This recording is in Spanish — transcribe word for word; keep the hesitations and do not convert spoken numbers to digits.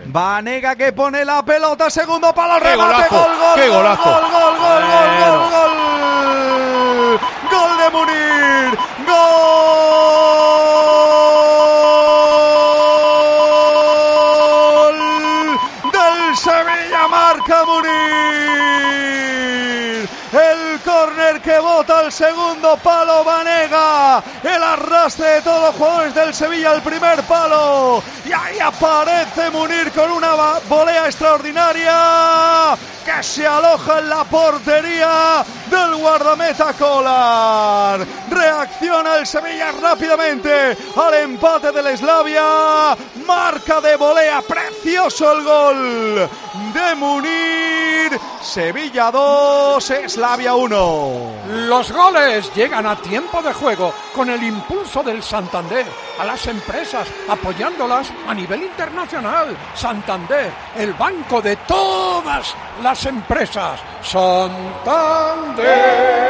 Banega que pone la pelota, segundo palo, ¡Qué remate, golazo! gol, gol, ¡Qué gol, golazo! gol, gol, gol, Bueno. gol, gol, gol, gol de Munir, gol del Sevilla, marca Munir, el córner que bota el segundo palo Banega, el arrastre de todos los jugadores del Sevilla al primer palo, y ahí aparece Munir con una volea extraordinaria que se aloja en la portería del guardameta Kolar. Reacciona el Sevilla rápidamente al empate del Slavia, marca de volea, precioso el gol de Munir. Sevilla dos, Slavia uno. Los goles llegan a tiempo de juego con el impulso del Santander a las empresas, apoyándolas a nivel internacional. Santander, el banco de todas las empresas. Santander.